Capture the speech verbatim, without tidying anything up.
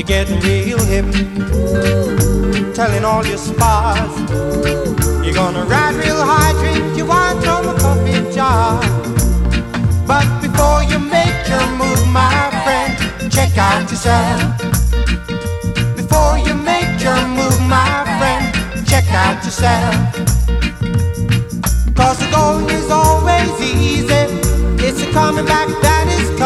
getting real hip, telling all your spars you're gonna ride real high, drink your wine from a coffee jar. But before you make your move, my friend, check out yourself. Before you make your move, my friend, check out yourself. Cause the going is always easy, it's a coming back.